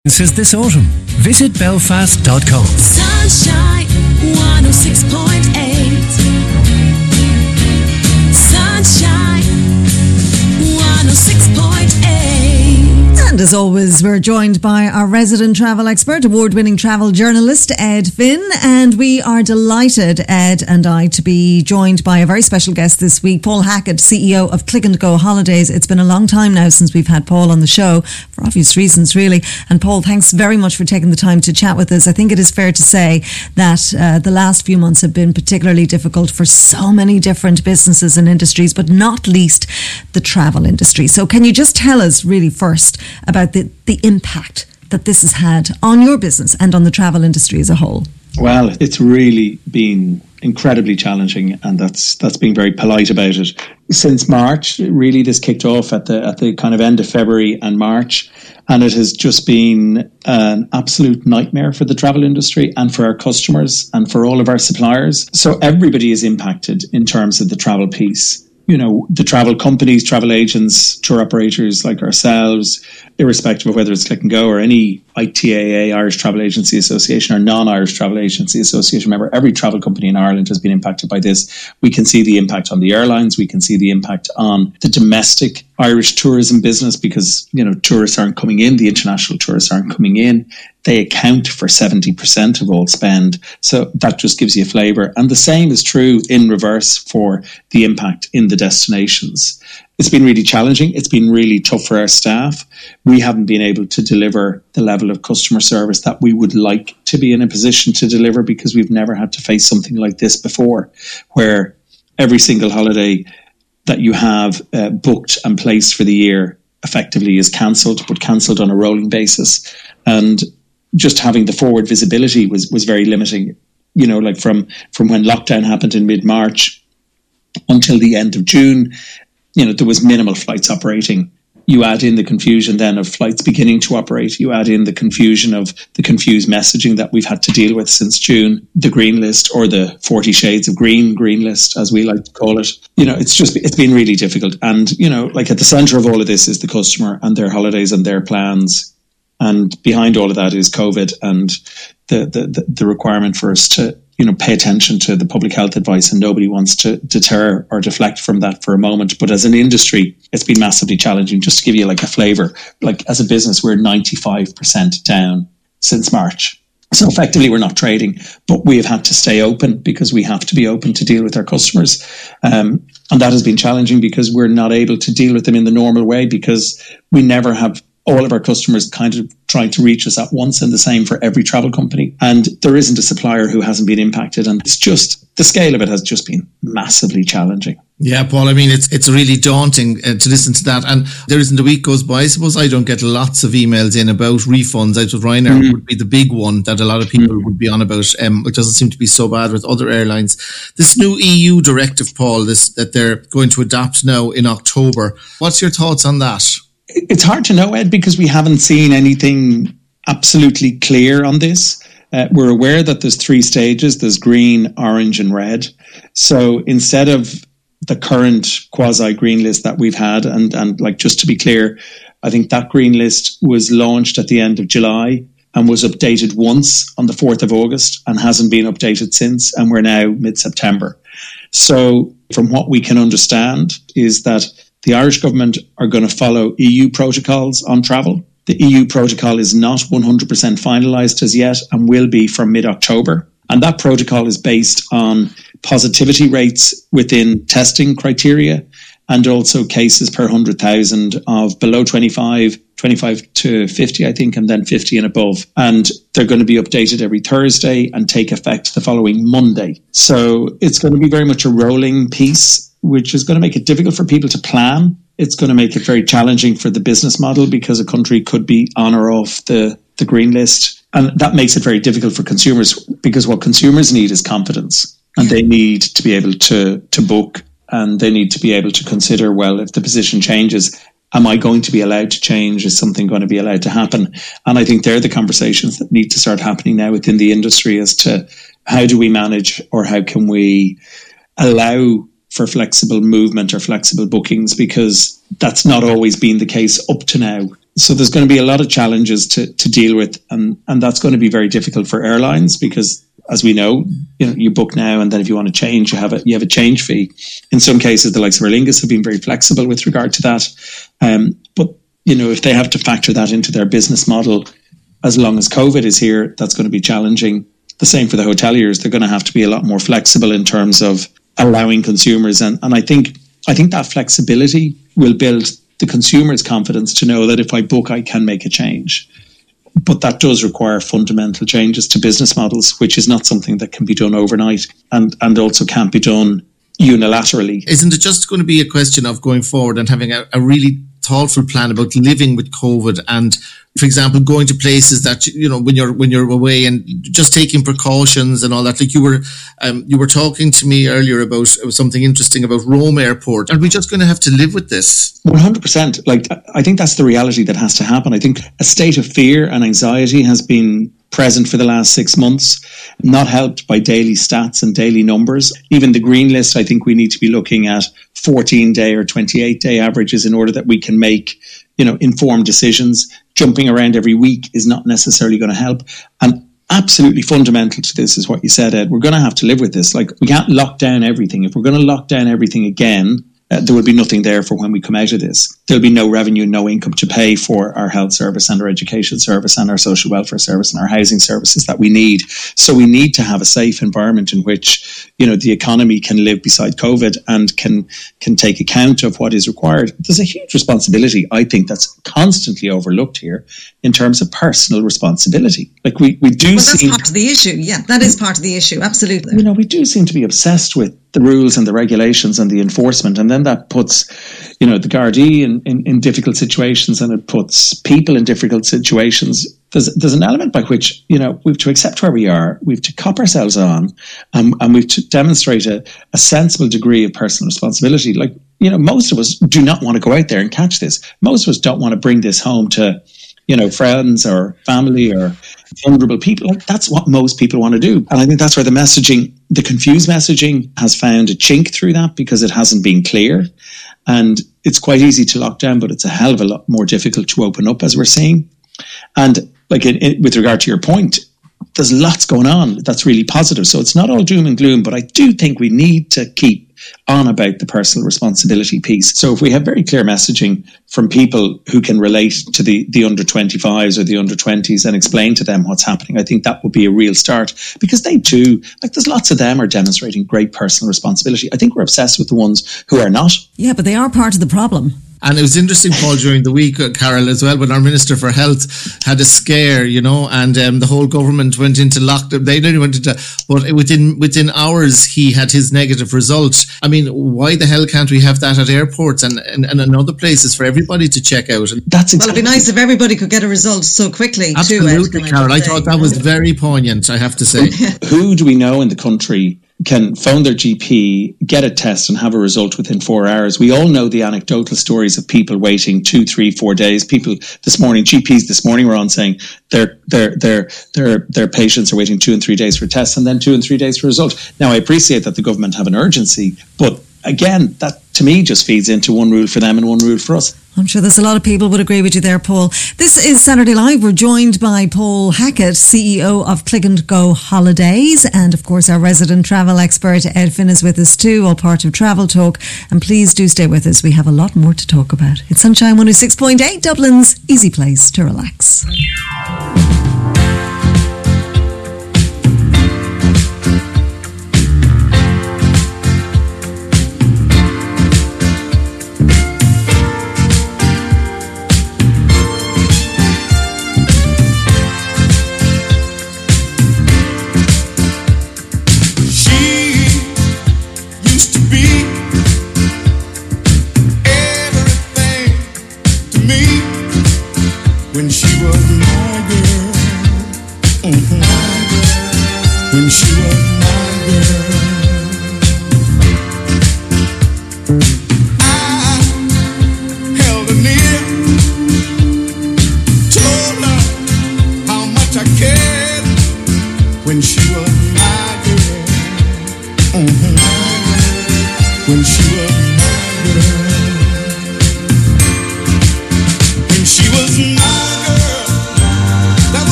Says this autumn. Visit belfast.com. Sunshine 106.8. Sunshine 106.8. And as always, we're joined by our resident travel expert, award-winning travel journalist, Ed Finn. And we are delighted, Ed and I, to be joined by a very special guest this week, Paul Hackett, CEO of Click and Go Holidays. It's been a long time now since we've had Paul on the show, for obvious reasons, really. And Paul, thanks very much for taking the time to chat with us. I think it is fair to say that the last few months have been particularly difficult for so many different businesses and industries, but not least the travel industry. So can you just tell us really first about the impact that this has had on your business and on the travel industry as a whole? Well, it's really been incredibly challenging, and that's being very polite about it. Since March, really, this kicked off at the kind of end of February and March, and it has just been an absolute nightmare for the travel industry and for our customers and for all of our suppliers. So everybody is impacted in terms of the travel piece. You know, the travel companies, travel agents, tour operators like ourselves, irrespective of whether it's Click and Go or any ITAA, Irish Travel Agency Association, or non-Irish Travel Agency Association member, every travel company in Ireland has been impacted by this. We can see the impact on the airlines. We can see the impact on the domestic Irish tourism business because, you know, tourists aren't coming in. The international tourists aren't coming in. They account for 70% of all spend. So that just gives you a flavour. And the same is true in reverse for the impact in the destinations. It's been really challenging. It's been really tough for our staff. We haven't been able to deliver the level of customer service that we would like to be in a position to deliver because we've never had to face something like this before, where every single holiday that you have booked and placed for the year effectively is cancelled, but cancelled on a rolling basis. And just having the forward visibility was very limiting. You know, like from when lockdown happened in mid-March until the end of June, you know, there was minimal flights operating. You add in the confusion then of flights beginning to operate. You add in the confusion of the confused messaging that we've had to deal with since June, the green list, or the 40 shades of green list, as we like to call it. You know, it's been really difficult. And, you know, like at the centre of all of this is the customer and their holidays and their plans. And behind all of that is COVID and the requirement for us to, you know, pay attention to the public health advice, and nobody wants to deter or deflect from that for a moment. But as an industry, it's been massively challenging. Just to give you like a flavour, like as a business, we're 95% down since March. So effectively, we're not trading, but we have had to stay open because we have to be open to deal with our customers. And that has been challenging because we're not able to deal with them in the normal way because we never have all of our customers kind of trying to reach us at once, and the same for every travel company. And there isn't a supplier who hasn't been impacted. And it's just, the scale of it has just been massively challenging. Yeah, Paul, I mean, it's really daunting to listen to that. And there isn't a week goes by. I suppose I don't get lots of emails in about refunds out of Ryanair would be the big one that a lot of people would be on about. It doesn't seem to be so bad with other airlines. This new EU directive, Paul, that they're going to adopt now in October. What's your thoughts on that? It's hard to know, Ed, because we haven't seen anything absolutely clear on this. We're aware that there's 3 stages. There's green, orange and red. So instead of the current quasi-green list that we've had, and like just to be clear, I think that green list was launched at the end of July and was updated once on the 4th of August and hasn't been updated since. And we're now mid-September. So from what we can understand is that the Irish government are going to follow EU protocols on travel. The EU protocol is not 100% finalised as yet and will be from mid-October. And that protocol is based on positivity rates within testing criteria and also cases per 100,000 of below 25 to 50, I think, and then 50 and above. And they're going to be updated every Thursday and take effect the following Monday. So it's going to be very much a rolling piece, which is going to make it difficult for people to plan. It's going to make it very challenging for the business model because a country could be on or off the green list. And that makes it very difficult for consumers because what consumers need is confidence, and they need to be able to book, and they need to be able to consider, well, if the position changes, am I going to be allowed to change? Is something going to be allowed to happen? And I think they're the conversations that need to start happening now within the industry as to how do we manage, or how can we allow for flexible movement or flexible bookings, because that's not always been the case up to now. So there's going to be a lot of challenges to deal with, and that's going to be very difficult for airlines because, as we know, you book now, and then if you want to change, you have a change fee. In some cases, the likes of Aer Lingus have been very flexible with regard to that. But if they have to factor that into their business model, as long as COVID is here, that's going to be challenging. The same for the hoteliers; they're going to have to be a lot more flexible in terms of allowing consumers, and I think that flexibility will build the consumer's confidence to know that if I book, I can make a change. But that does require fundamental changes to business models, which is not something that can be done overnight and also can't be done unilaterally. Isn't it just going to be a question of going forward and having a really thoughtful plan about living with COVID and, for example, going to places that, when you're away and just taking precautions and all that? Like you were talking to me earlier about something interesting about Rome Airport. Are we just going to have to live with this? 100%. Like, I think that's the reality that has to happen. I think a state of fear and anxiety has been present for the last 6 months, not helped by daily stats and daily numbers. Even the green list, I think we need to be looking at 14-day or 28-day averages in order that we can make, informed decisions. Jumping around every week is not necessarily going to help. And absolutely fundamental to this is what you said, Ed. We're going to have to live with this. Like, we can't lock down everything. If we're going to lock down everything again, there will be nothing there for when we come out of this. There'll be no revenue, no income to pay for our health service and our education service and our social welfare service and our housing services that we need. So we need to have a safe environment in which, the economy can live beside COVID and can take account of what is required. There's a huge responsibility, I think, that's constantly overlooked here in terms of personal responsibility. Like we do that's part of the issue. Yeah, that is part of the issue. Absolutely. We do seem to be obsessed with the rules and the regulations and the enforcement, and then that puts the Gardaí in difficult situations, and it puts people in difficult situations. There's an element by which we've to accept where we are, we've to cop ourselves on, and we've to demonstrate a sensible degree of personal responsibility. Like, most of us do not want to go out there and catch this. Most of us don't want to bring this home to friends or family or vulnerable people. Like, that's what most people want to do. And I think that's where the confused messaging has found a chink through that, because it hasn't been clear. And it's quite easy to lock down, but it's a hell of a lot more difficult to open up, as we're seeing. And like with regard to your point, there's lots going on that's really positive. So it's not all doom and gloom, but I do think we need to keep on about the personal responsibility piece. So if we have very clear messaging from people who can relate to the under 25s or the under 20s and explain to them what's happening, I think that would be a real start, because they too, like, there's lots of them are demonstrating great personal responsibility. I think we're obsessed with the ones who are not. Yeah, but they are part of the problem. And it was interesting, Paul, during the week, Carol, as well, when our Minister for Health had a scare, and the whole government went into lockdown. They didn't went into, but within hours, he had his negative result. I mean, why the hell can't we have that at airports and in other places for everybody to check out? And well, it'd be nice if everybody could get a result so quickly. Absolutely, Carol. I thought that was very poignant, I have to say. Who do we know in the country can phone their GP, get a test and have a result within 4 hours? We all know the anecdotal stories of people waiting 2, 3, 4 days. GPs this morning were on saying their patients are waiting 2 and 3 days for tests and then 2 and 3 days for a result. Now, I appreciate that the government have an urgency, but again, that to me just feeds into one rule for them and one rule for us. I'm sure there's a lot of people would agree with you there, Paul. This is Saturday Live. We're joined by Paul Hackett, CEO of Click and Go Holidays, and of course our resident travel expert Ed Finn is with us too, all part of Travel Talk. And please do stay with us. We have a lot more to talk about. It's Sunshine 106.8, Dublin's easy place to relax. When she was my girl.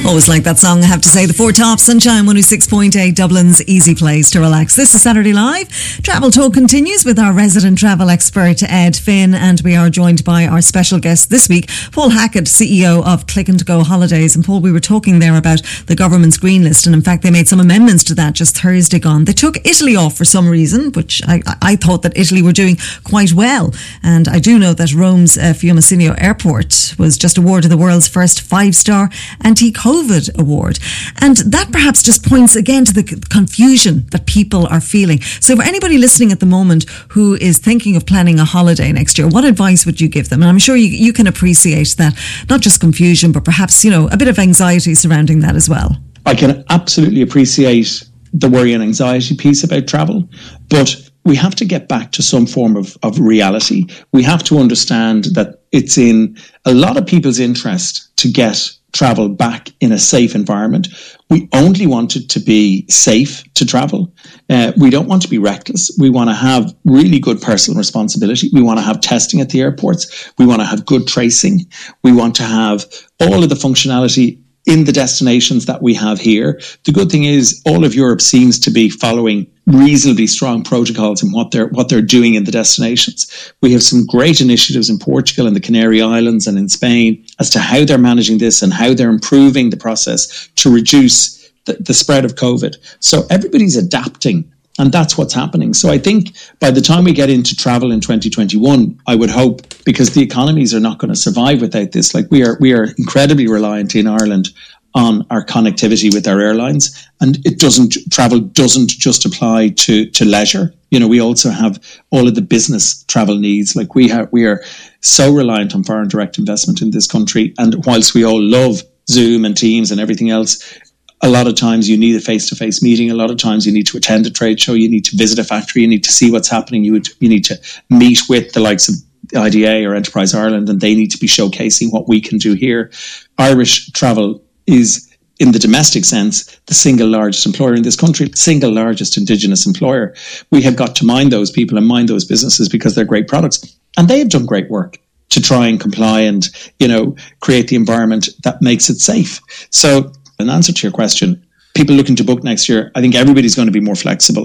Always like that song, I have to say. The Four Tops, Sunshine 106.8, Dublin's easy place to relax. This is Saturday Live. Travel Talk continues with our resident travel expert, Ed Finn, and we are joined by our special guest this week, Paul Hackett, CEO of Click and Go Holidays. And Paul, we were talking there about the government's green list, and in fact they made some amendments to that just Thursday gone. They took Italy off for some reason, which I thought that Italy were doing quite well. And I do know that Rome's Fiumicino Airport was just awarded the world's first 5-star anti-COVID award. And that perhaps just points again to the confusion that people are feeling. So for anybody listening at the moment who is thinking of planning a holiday next year, what advice would you give them? And I'm sure you can appreciate that, not just confusion, but perhaps, a bit of anxiety surrounding that as well. I can absolutely appreciate the worry and anxiety piece about travel, but we have to get back to some form of reality. We have to understand that it's in a lot of people's interest to get travel back in a safe environment. We only want it to be safe to travel. We don't want to be reckless. We want to have really good personal responsibility. We want to have testing at the airports. We want to have good tracing. We want to have all of the functionality in the destinations that we have here. The good thing is all of Europe seems to be following reasonably strong protocols in what they're doing in the destinations. We have some great initiatives in Portugal and the Canary Islands and in Spain as to how they're managing this and how they're improving the process to reduce the spread of COVID. So everybody's adapting, and that's what's happening. So I think by the time we get into travel in 2021, I would hope, because the economies are not going to survive without this. Like we are incredibly reliant in Ireland on our connectivity with our airlines, and travel doesn't just apply to leisure. We also have all of the business travel needs. Like we are so reliant on foreign direct investment in this country, and whilst we all love Zoom and Teams and everything else, a lot of times you need a face-to-face meeting. A lot of times you need to attend a trade show. You need to visit a factory. You need to see what's happening. You need to meet with the likes of IDA or Enterprise Ireland, and they need to be showcasing what we can do here. Irish travel is, in the domestic sense, the single largest employer in this country, single largest Indigenous employer. We have got to mind those people and mind those businesses because they're great products. And they have done great work to try and comply and, create the environment that makes it safe. So in answer to your question, people looking to book next year, I think everybody's going to be more flexible.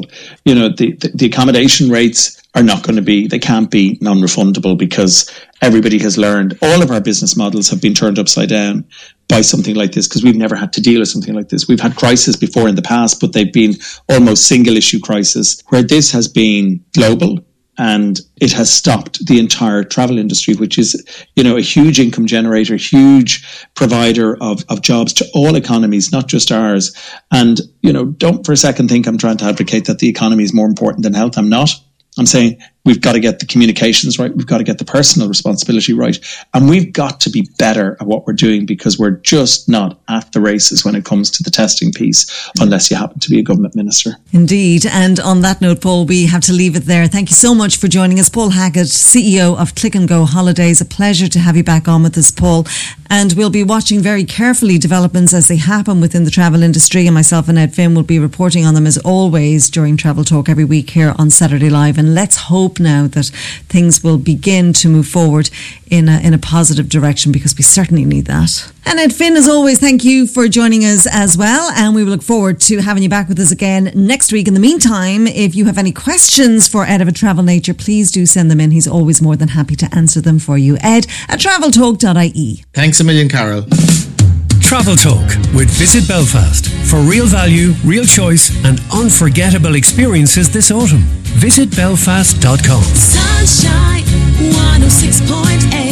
The accommodation rates are not going to be, they can't be non-refundable because everybody has learned. All of our business models have been turned upside down by something like this because we've never had to deal with something like this. We've had crises before in the past, but they've been almost single issue crises, where this has been global. And it has stopped the entire travel industry, which is, a huge income generator, huge provider of jobs to all economies, not just ours. And, don't for a second think I'm trying to advocate that the economy is more important than health. I'm not. I'm saying we've got to get the communications right. We've got to get the personal responsibility right. And we've got to be better at what we're doing because we're just not at the races when it comes to the testing piece, unless you happen to be a government minister. Indeed. And on that note, Paul, we have to leave it there. Thank you so much for joining us. Paul Hackett, CEO of Click and Go Holidays. A pleasure to have you back on with us, Paul. And we'll be watching very carefully developments as they happen within the travel industry. And myself and Ed Finn will be reporting on them as always during Travel Talk every week here on Saturday Live. And let's hope now that things will begin to move forward in a positive direction, because we certainly need that. And Ed Finn, as always, thank you for joining us as well, and we will look forward to having you back with us again next week. In the meantime, if you have any questions for Ed of a travel nature, please do send them in. He's always more than happy to answer them for you. Ed at traveltalk.ie. Thanks a million, Carol. Travel Talk with Visit Belfast for real value, real choice and unforgettable experiences this autumn. Visit Belfast.com. Sunshine 106.8